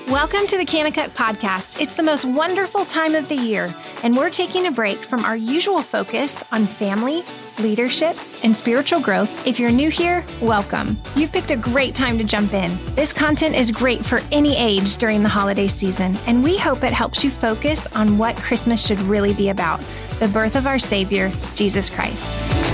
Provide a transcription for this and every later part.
Welcome to the Kanakuk Podcast. It's the most wonderful time of the year, and we're taking a break from our usual focus on family, leadership, and spiritual growth. If you're new here, welcome. You've picked a great time to jump in. This content is great for any age during the holiday season, and we hope it helps you focus on what Christmas should really be about, the birth of our Savior, Jesus Christ.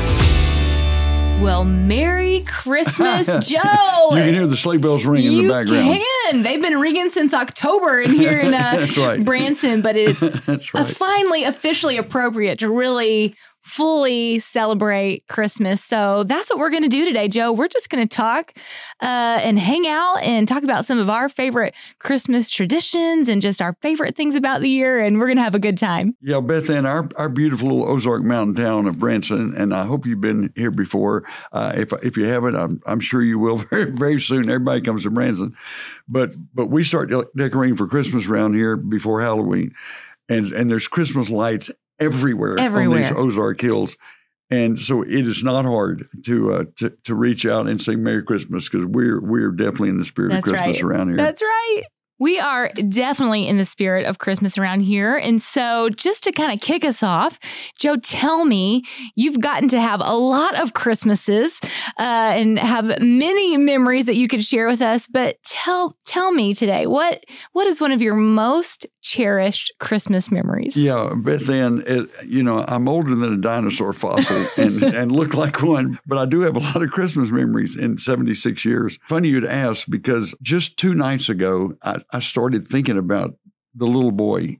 Well, Merry Christmas, Joe. You can hear the sleigh bells ring in the background. You can. They've been ringing since October in here in That's right. Branson, but it's That's right. finally officially appropriate to really fully celebrate Christmas. So that's what we're going to do today, Joe. We're just going to talk and hang out and talk about some of our favorite Christmas traditions and just our favorite things about the year, and we're going to have a good time. Yeah, Beth Ann, our beautiful little Ozark mountain town of Branson, and I hope you've been here before. If you haven't, I'm sure you will very, very soon. Everybody comes to Branson. But we start decorating for Christmas around here before Halloween. And there's Christmas lights everywhere on these Ozark Hills. And so it is not hard to reach out and say Merry Christmas, because we're definitely in the spirit of Christmas around here. That's right. We are definitely in the spirit of Christmas around here. And so just to kind of kick us off, Joe, tell me, you've gotten to have a lot of Christmases and have many memories that you could share with us. But tell me today, what is one of your most cherished Christmas memories? Yeah, Beth Ann, I'm older than a dinosaur fossil and look like one, but I do have a lot of Christmas memories in 76 years. Funny you'd ask, because just 2 nights ago, I started thinking about the little boy,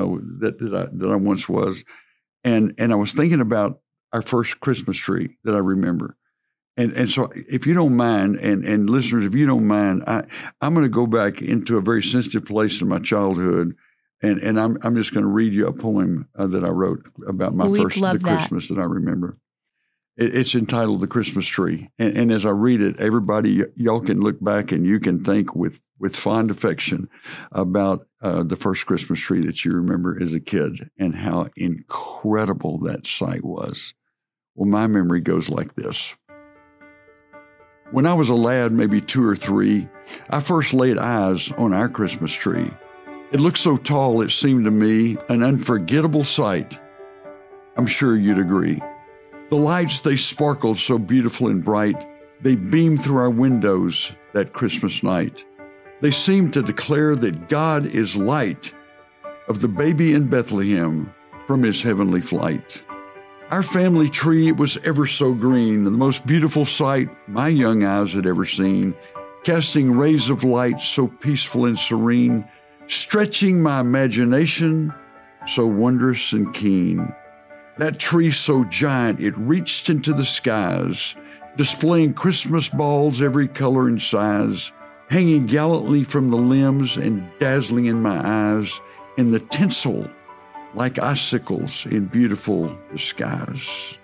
that I once was. And I was thinking about our first Christmas tree that I remember. And so if you don't mind, and listeners, if you don't mind, I'm going to go back into a very sensitive place in my childhood. And I'm just going to read you a poem that I wrote about my Christmas that I remember. It's entitled The Christmas Tree. And as I read it, everybody, y'all can look back and you can think with fond affection about the first Christmas tree that you remember as a kid and how incredible that sight was. Well, my memory goes like this. When I was a lad, maybe 2 or 3, I first laid eyes on our Christmas tree. It looked so tall, it seemed to me an unforgettable sight. I'm sure you'd agree. The lights, they sparkled so beautiful and bright. They beamed through our windows that Christmas night. They seemed to declare that God is light, of the baby in Bethlehem from his heavenly flight. Our family tree, it was ever so green, the most beautiful sight my young eyes had ever seen, casting rays of light so peaceful and serene, stretching my imagination so wondrous and keen. That tree so giant it reached into the skies, displaying Christmas balls every color and size, hanging gallantly from the limbs and dazzling in my eyes, in the tinsel like icicles in beautiful disguise.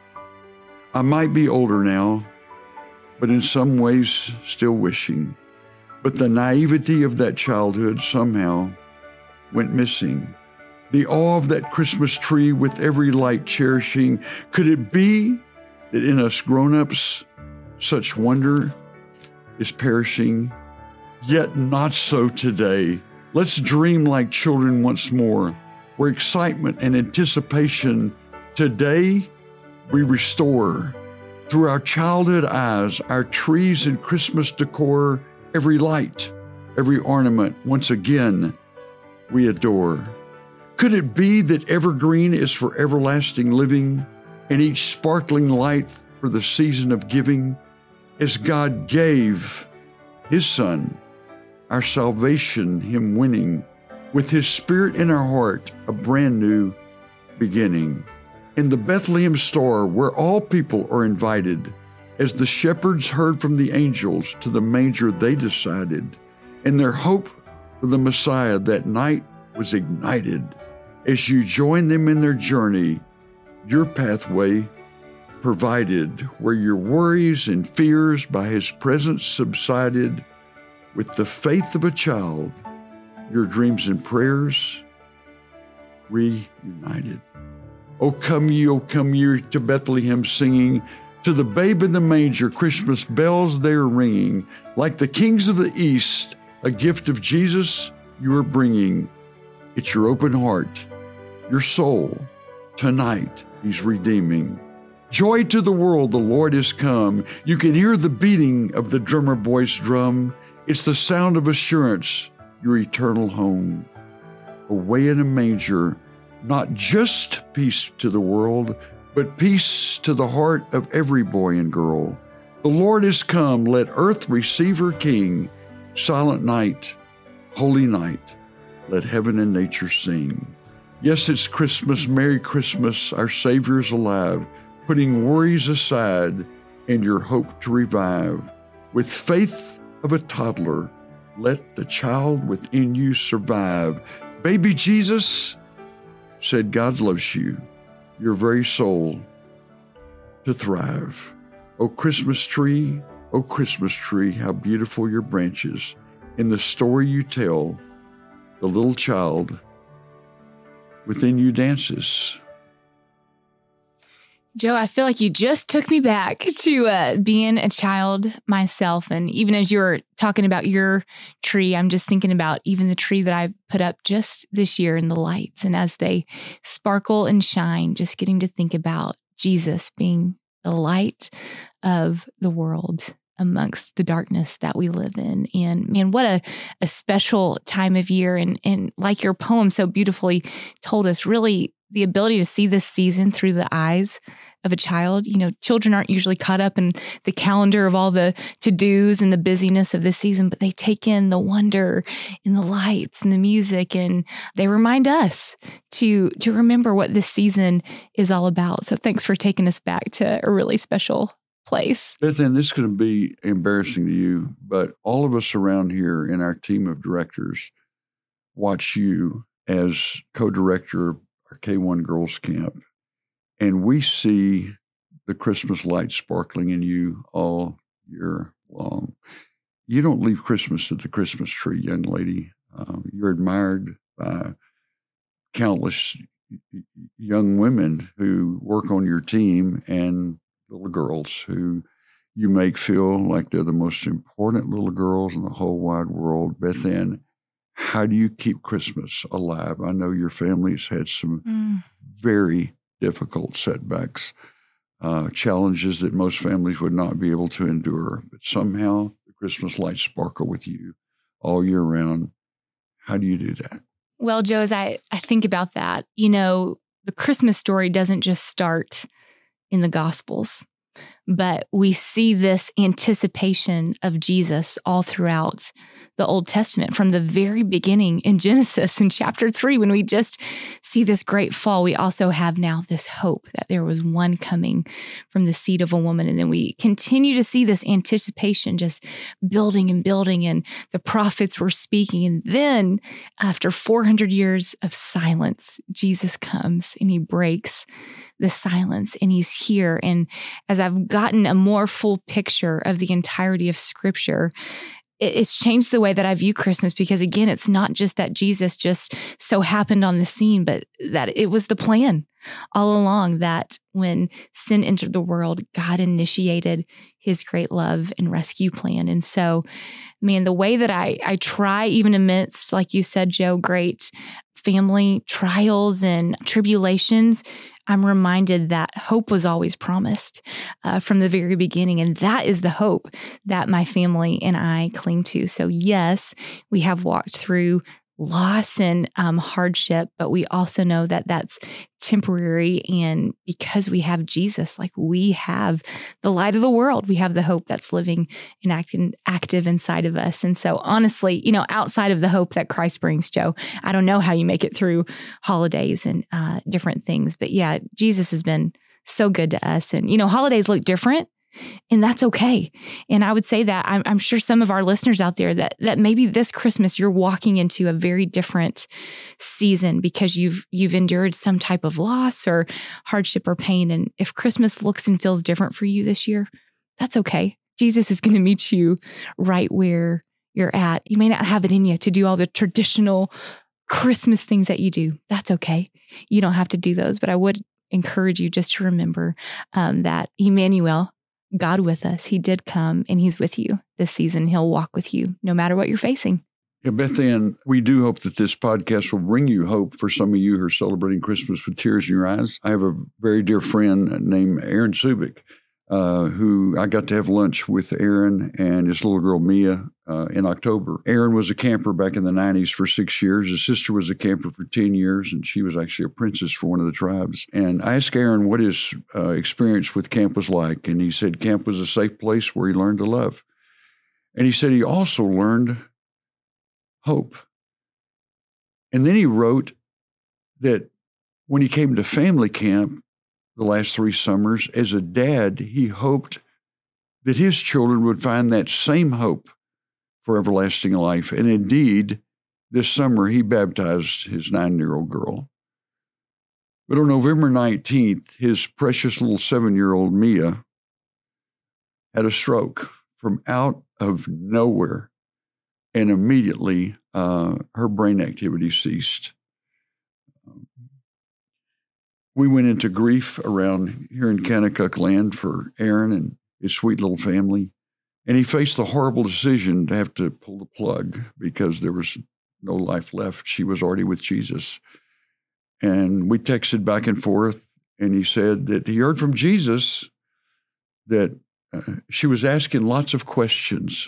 I might be older now, but in some ways still wishing, but the naivety of that childhood somehow went missing. The awe of that Christmas tree with every light cherishing. Could it be that in us grown-ups such wonder is perishing? Yet not so today. Let's dream like children once more, where excitement and anticipation today we restore. Through our childhood eyes, our trees and Christmas decor, every light, every ornament, once again we adore. Could it be that evergreen is for everlasting living, and each sparkling light for the season of giving, as God gave his Son, our salvation, him winning, with his Spirit in our heart, a brand new beginning. In the Bethlehem star, where all people are invited, as the shepherds heard from the angels, to the manger they decided, and their hope for the Messiah that night was ignited. As you join them in their journey, your pathway provided, where your worries and fears by his presence subsided, with the faith of a child, your dreams and prayers reunited. O come ye to Bethlehem singing, to the babe in the manger, Christmas bells they are ringing. Like the kings of the East, a gift of Jesus you are bringing. It's your open heart, your soul. Tonight, He's redeeming. Joy to the world, the Lord is come. You can hear the beating of the drummer boy's drum. It's the sound of assurance, your eternal home. Away in a manger, not just peace to the world, but peace to the heart of every boy and girl. The Lord is come, let earth receive her King. Silent night, holy night, let heaven and nature sing. Yes, it's Christmas, Merry Christmas, our Savior's alive, putting worries aside and your hope to revive. With faith of a toddler, let the child within you survive. Baby Jesus said God loves you, your very soul to thrive. Oh Christmas tree, how beautiful your branches. In the story you tell, the little child within you dances. Joe, I feel like you just took me back to being a child myself. And even as you were talking about your tree, I'm just thinking about even the tree that I put up just this year and the lights. And as they sparkle and shine, just getting to think about Jesus being the light of the world amongst the darkness that we live in. And man, what a special time of year. And like your poem so beautifully told us, really the ability to see this season through the eyes of a child. You know, children aren't usually caught up in the calendar of all the to-dos and the busyness of this season, but they take in the wonder and the lights and the music, and they remind us to remember what this season is all about. So thanks for taking us back to a really special place. Beth Ann, this is going to be embarrassing to you, but all of us around here in our team of directors watch you as co-director of our K1 Girls Camp, and we see the Christmas lights sparkling in you all year long. You don't leave Christmas at the Christmas tree, young lady. You're admired by countless young women who work on your team and little girls who you make feel like they're the most important little girls in the whole wide world. Beth Ann, how do you keep Christmas alive? I know your family's had some very difficult setbacks, challenges that most families would not be able to endure, but somehow the Christmas lights sparkle with you all year round. How do you do that? Well, Joe, as I think about that, you know, the Christmas story doesn't just start in the Gospels, but we see this anticipation of Jesus all throughout the Old Testament, from the very beginning in Genesis in chapter 3, when we just see this great fall. We also have now this hope that there was one coming from the seed of a woman. And then we continue to see this anticipation just building and building, and the prophets were speaking. And then after 400 years of silence, Jesus comes and he breaks the silence, and he's here. And as I've gotten a more full picture of the entirety of Scripture, it's changed the way that I view Christmas, because again, it's not just that Jesus just so happened on the scene, but that it was the plan all along, that when sin entered the world, God initiated his great love and rescue plan. And so, man, the way that I try, even amidst, like you said, Joe, great family trials and tribulations, I'm reminded that hope was always promised from the very beginning. And that is the hope that my family and I cling to. So yes, we have walked through loss and hardship, but we also know that that's temporary. And because we have Jesus, like we have the light of the world, we have the hope that's living and active inside of us. And so honestly, you know, outside of the hope that Christ brings, Joe, I don't know how you make it through holidays and different things. But yeah, Jesus has been so good to us. And, you know, holidays look different, and that's okay. And I would say that I'm sure some of our listeners out there that maybe this Christmas you're walking into a very different season because you've endured some type of loss or hardship or pain. And if Christmas looks and feels different for you this year, that's okay. Jesus is going to meet you right where you're at. You may not have it in you to do all the traditional Christmas things that you do. That's okay. You don't have to do those, but I would encourage you just to remember that Emmanuel, God with us, he did come, and he's with you this season. He'll walk with you no matter what you're facing. Yeah, Beth Ann, we do hope that this podcast will bring you hope for some of you who are celebrating Christmas with tears in your eyes. I have a very dear friend named Aaron Subik, who I got to have lunch with Aaron and his little girl, Mia, in October. Aaron was a camper back in the 90s for 6 years. His sister was a camper for 10 years, and she was actually a princess for one of the tribes. And I asked Aaron what his experience with camp was like, and he said camp was a safe place where he learned to love. And he said he also learned hope. And then he wrote that when he came to family camp the last 3 summers, as a dad, he hoped that his children would find that same hope for everlasting life. And indeed, this summer, he baptized his 9-year-old girl. But on November 19th, his precious little 7-year-old Mia had a stroke from out of nowhere. And immediately, her brain activity ceased. We went into grief around here in Kanakuk land for Aaron and his sweet little family. And he faced the horrible decision to have to pull the plug because there was no life left. She was already with Jesus. And we texted back and forth, and he said that he heard from Jesus that she was asking lots of questions.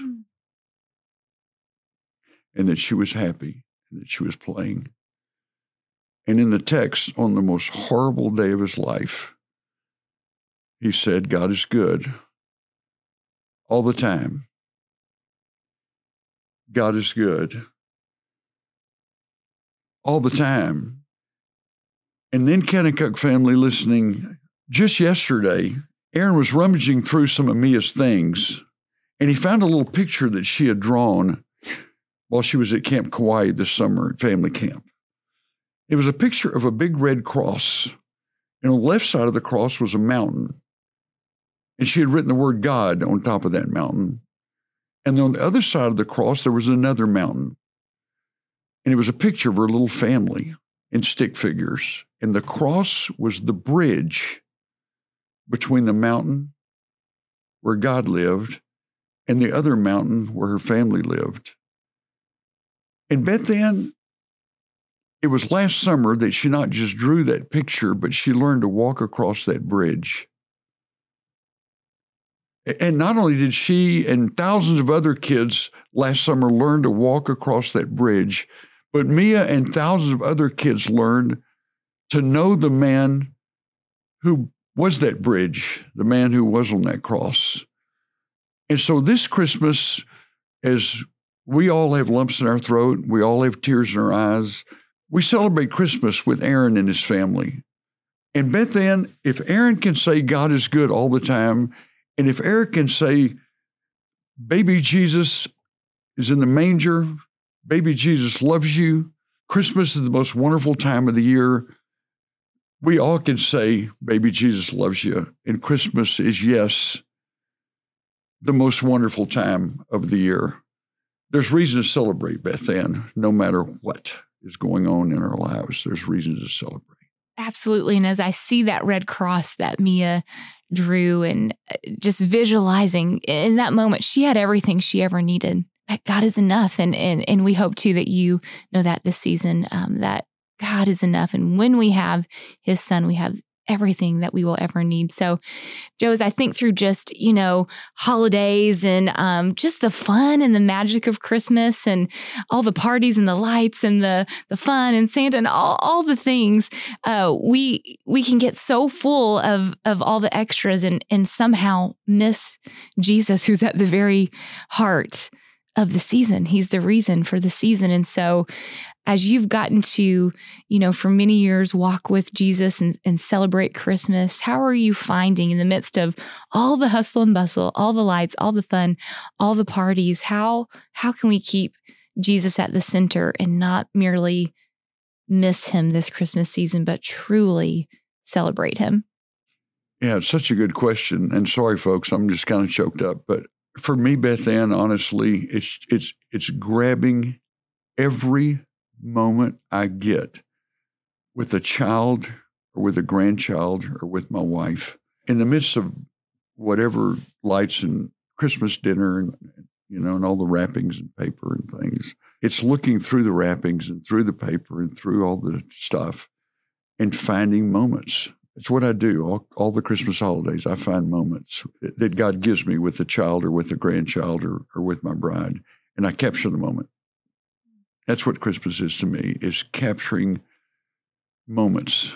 And that she was happy, and that she was playing. And in the text, on the most horrible day of his life, he said, God is good all the time. God is good all the time. And then Kanakuk family listening, just yesterday, Aaron was rummaging through some of Mia's things, and he found a little picture that she had drawn while she was at Camp Kauai this summer at family camp. It was a picture of a big red cross, and on the left side of the cross was a mountain. And she had written the word God on top of that mountain. And then on the other side of the cross, there was another mountain. And it was a picture of her little family in stick figures. And the cross was the bridge between the mountain where God lived and the other mountain where her family lived. And Beth Ann, it was last summer that she not just drew that picture, but she learned to walk across that bridge. And not only did she and thousands of other kids last summer learn to walk across that bridge, but Mia and thousands of other kids learned to know the man who was that bridge, the man who was on that cross. And so this Christmas, as we all have lumps in our throat, we all have tears in our eyes, we celebrate Christmas with Aaron and his family. And Beth Ann, if Aaron can say God is good all the time, and if Aaron can say baby Jesus is in the manger, baby Jesus loves you, Christmas is the most wonderful time of the year, we all can say baby Jesus loves you. And Christmas is, yes, the most wonderful time of the year. There's reason to celebrate, Beth Ann, no matter what is going on in our lives. There's reason to celebrate. Absolutely. And as I see that red cross that Mia drew and just visualizing in that moment, she had everything she ever needed. That God is enough. And we hope too that you know that this season, that God is enough. And when we have his son, we have everything that we will ever need. So, Joe, as I think through just, holidays and just the fun and the magic of Christmas and all the parties and the lights and the fun and Santa and all the things, we can get so full of all the extras and somehow miss Jesus, who's at the very heart of the season. He's the reason for the season. And so as you've gotten to, for many years, walk with Jesus and celebrate Christmas, how are you finding in the midst of all the hustle and bustle, all the lights, all the fun, all the parties, how can we keep Jesus at the center and not merely miss him this Christmas season, but truly celebrate him? Yeah, it's such a good question. And sorry, folks, I'm just kind of choked up. But for me, Beth Ann, honestly, it's grabbing every moment I get with a child or with a grandchild or with my wife in the midst of whatever lights and Christmas dinner and all the wrappings and paper and things. It's looking through the wrappings and through the paper and through all the stuff and finding moments. It's what I do. All the Christmas holidays, I find moments that God gives me with a child or with a grandchild or with my bride, and I capture the moment. That's what Christmas is to me, is capturing moments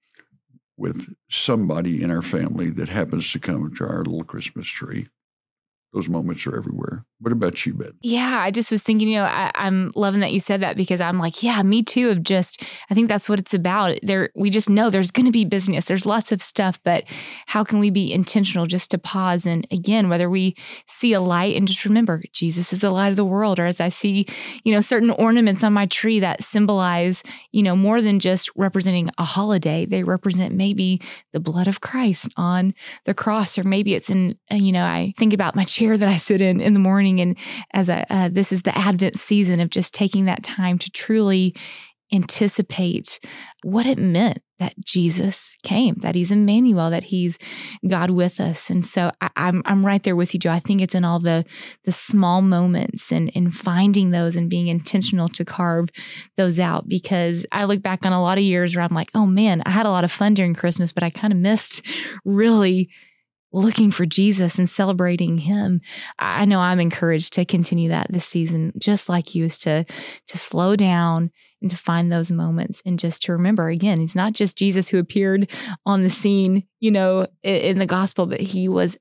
with somebody in our family that happens to come to our little Christmas tree. Those moments are everywhere. What about you, Beth? Yeah, I just was thinking, I'm loving that you said that, because I'm like, yeah, me too. I think that's what it's about. We just know there's going to be business. There's lots of stuff, but how can we be intentional just to pause? And again, whether we see a light and just remember, Jesus is the light of the world, or as I see, certain ornaments on my tree that symbolize, more than just representing a holiday, they represent maybe the blood of Christ on the cross, or maybe it's in, I think about my chair that I sit in the morning, and as this is the Advent season of just taking that time to truly anticipate what it meant that Jesus came, that he's Emmanuel, that he's God with us. And so I'm right there with you, Joe. I think it's in all the small moments and in finding those and being intentional to carve those out, because I look back on a lot of years where I'm like, oh man, I had a lot of fun during Christmas, but I kind of missed really looking for Jesus and celebrating him. I know I'm encouraged to continue that this season, just like you, is to slow down and to find those moments and just to remember, again, he's not just Jesus who appeared on the scene, in the gospel, but he was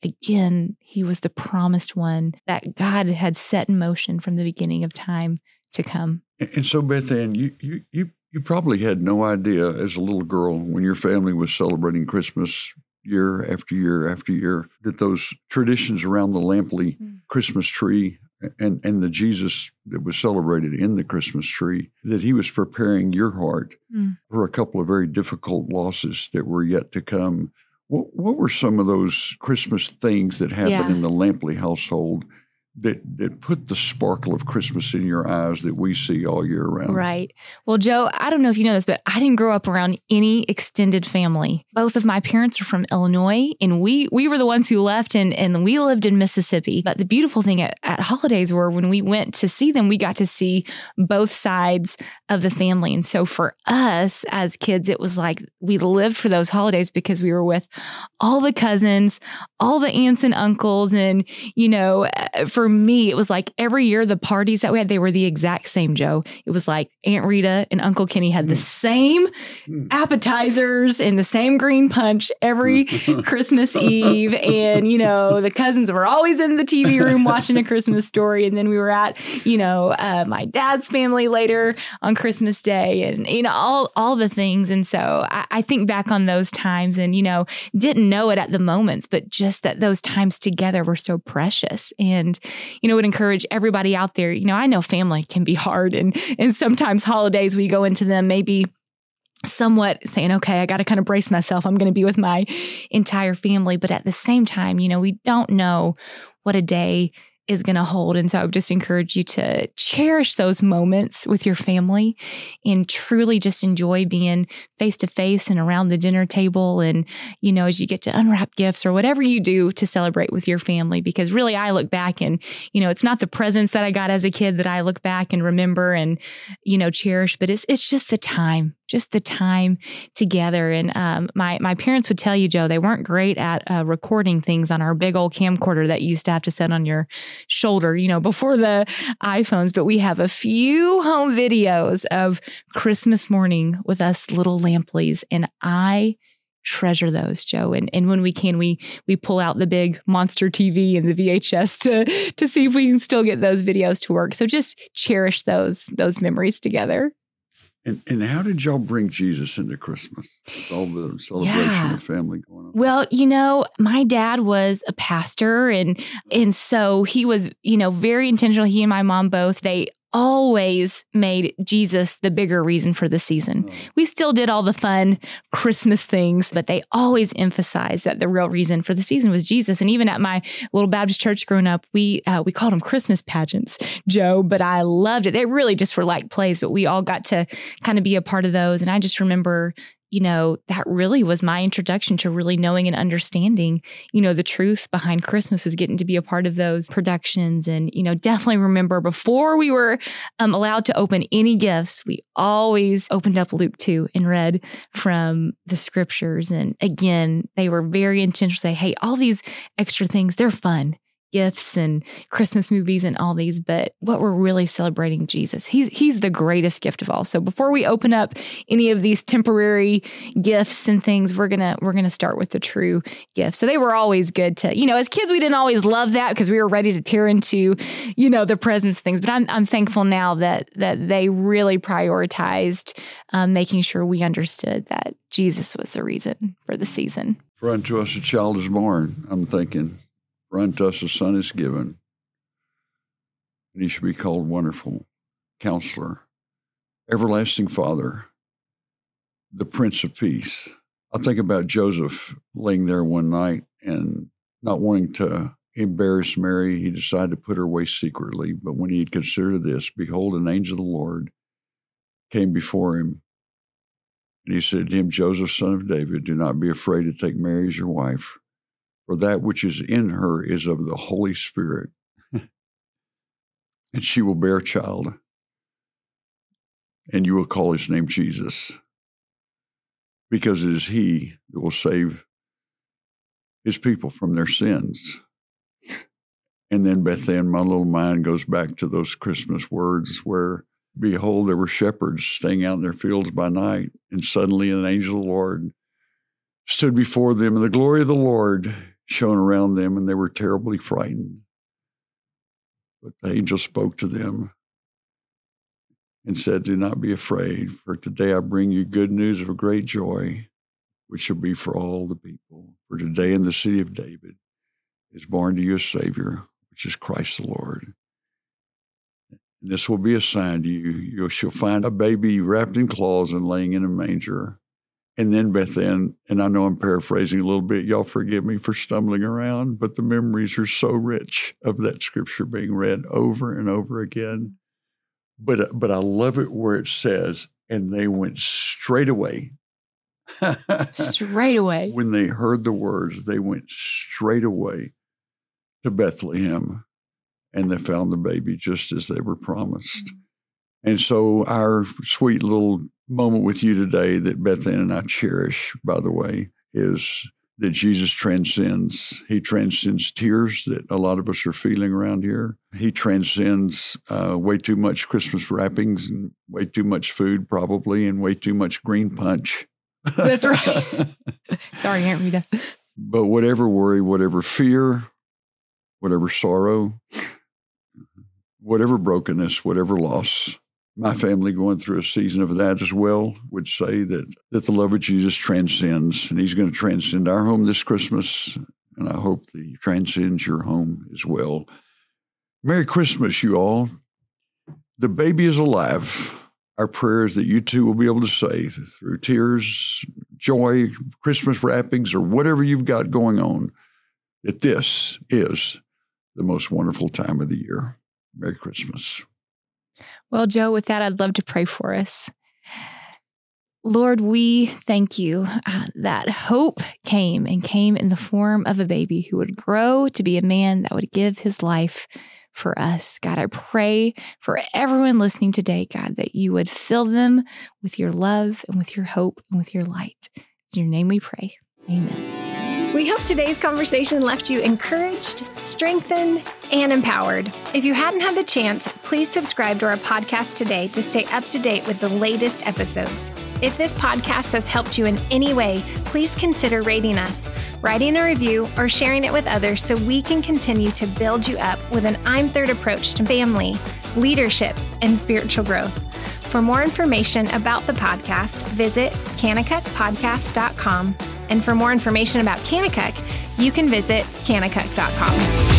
the promised one that God had set in motion from the beginning of time to come. And so, Beth Ann, you probably had no idea as a little girl when your family was celebrating Christmas year after year after year, that those traditions around the Lampley Christmas tree and the Jesus that was celebrated in the Christmas tree, that he was preparing your heart for a couple of very difficult losses that were yet to come. What were some of those Christmas things that happened in the Lampley household that put the sparkle of Christmas in your eyes that we see all year round? Right. Well, Joe, I don't know if you know this, but I didn't grow up around any extended family. Both of my parents are from Illinois, and we were the ones who left, and we lived in Mississippi. But the beautiful thing at holidays were when we went to see them, we got to see both sides of the family. And so for us as kids, it was like we lived for those holidays because we were with all the cousins, all the aunts and uncles. And, for me, it was like every year the parties that we had, they were the exact same, Joe. It was like Aunt Rita and Uncle Kenny had the same appetizers and the same green punch every Christmas Eve. And, the cousins were always in the TV room watching A Christmas Story. And then we were at, my dad's family later on Christmas Day, and, all the things. And so I think back on those times and, didn't know it at the moments, but just that those times together were so precious. And, would encourage everybody out there. I know family can be hard, and sometimes holidays we go into them maybe somewhat saying, okay, I got to kind of brace myself. I'm going to be with my entire family. But at the same time, we don't know what a day is going to hold. And so I would just encourage you to cherish those moments with your family and truly just enjoy being face to face and around the dinner table. And, as you get to unwrap gifts or whatever you do to celebrate with your family, because really I look back and, it's not the presents that I got as a kid that I look back and remember and, cherish, but it's just the time together. And my parents would tell you, Joe, they weren't great at recording things on our big old camcorder that you used to have to set on your shoulder, before the iPhones. But we have a few home videos of Christmas morning with us little Lampleys, and I treasure those, Joe. And when we can, we pull out the big monster TV and the VHS to see if we can still get those videos to work. So just cherish those memories together. And how did y'all bring Jesus into Christmas? With all the celebration of family going on. Well, my dad was a pastor, and so he was, very intentional. He and my mom both, they always made Jesus the bigger reason for the season. Oh. We still did all the fun Christmas things, but they always emphasized that the real reason for the season was Jesus. And even at my little Baptist church growing up, we called them Christmas pageants, Joe, but I loved it. They really just were like plays, but we all got to kind of be a part of those. And I just remember, that really was my introduction to really knowing and understanding, the truth behind Christmas, was getting to be a part of those productions. And, definitely remember before we were allowed to open any gifts, we always opened up Luke 2 and read from the scriptures. And again, they were very intentional to say, hey, all these extra things, they're fun. Gifts and Christmas movies and all these, but what we're really celebrating, Jesus. He's the greatest gift of all. So before we open up any of these temporary gifts and things, we're gonna start with the true gift. So they were always good to, as kids, we didn't always love that because we were ready to tear into, the presents things. But I'm thankful now that they really prioritized making sure we understood that Jesus was the reason for the season. For unto us a child is born, I'm thinking. For unto us a son is given, and he shall be called Wonderful Counselor, Everlasting Father, the Prince of Peace. I think about Joseph laying there one night and not wanting to embarrass Mary. He decided to put her away secretly. But when he had considered this, behold, an angel of the Lord came before him. And he said to him, Joseph, son of David, do not be afraid to take Mary as your wife. For that which is in her is of the Holy Spirit, and she will bear a child, and you will call his name Jesus, because it is he that will save his people from their sins. And then, Beth Ann, my little mind goes back to those Christmas words where, behold, there were shepherds staying out in their fields by night, and suddenly an angel of the Lord stood before them, and the glory of the Lord shone around them, and they were terribly frightened. But the angel spoke to them and said, do not be afraid, for today I bring you good news of a great joy, which shall be for all the people. For today in the city of David is born to you a Savior, which is Christ the Lord. And this will be a sign to you. You shall find a baby wrapped in cloths and laying in a manger. And then Beth Ann, and I know I'm paraphrasing a little bit, y'all forgive me for stumbling around, but the memories are so rich of that scripture being read over and over again. But I love it where it says, and they went straight away. Straight away. When they heard the words, they went straight away to Bethlehem, and they found the baby just as they were promised. Mm-hmm. And so our sweet little moment with you today that Beth Ann and I cherish, by the way, is that Jesus transcends. He transcends tears that a lot of us are feeling around here. He transcends way too much Christmas wrappings and way too much food probably and way too much green punch. That's right. Sorry, Aunt Rita. But whatever worry, whatever fear, whatever sorrow, whatever brokenness, whatever loss, my family going through a season of that as well would say that the love of Jesus transcends, and he's going to transcend our home this Christmas, and I hope that he transcends your home as well. Merry Christmas, you all. The baby is alive. Our prayer is that you too will be able to say through tears, joy, Christmas wrappings, or whatever you've got going on, that this is the most wonderful time of the year. Merry Christmas. Well, Joe, with that, I'd love to pray for us. Lord, we thank you that hope came in the form of a baby who would grow to be a man that would give his life for us. God, I pray for everyone listening today, God, that you would fill them with your love and with your hope and with your light. In your name we pray. Amen. We hope today's conversation left you encouraged, strengthened, and empowered. If you hadn't had the chance, please subscribe to our podcast today to stay up to date with the latest episodes. If this podcast has helped you in any way, please consider rating us, writing a review, or sharing it with others so we can continue to build you up with an I'm Third approach to family, leadership, and spiritual growth. For more information about the podcast, visit kanakukpodcast.com. And for more information about Kanakuk, you can visit kanakuk.com.